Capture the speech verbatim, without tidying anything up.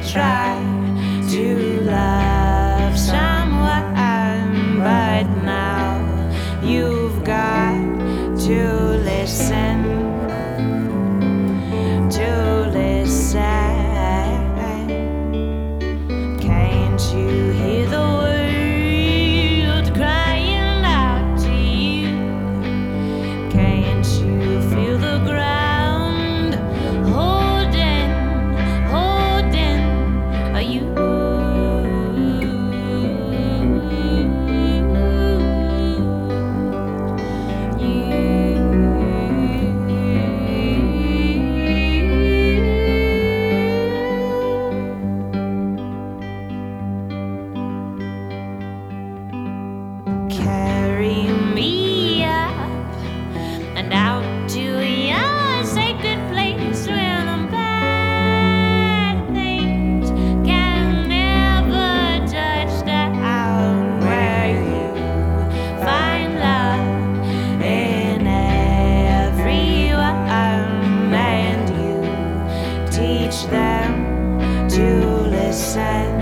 try to love someone, but now you've got to listen, to listen. Can't you hear the world crying out to you? Can't you feel the ground holding, holding you? Carry me up and out to your sacred place where the bad things can never touch down, where you find love in everyone and you teach them to listen.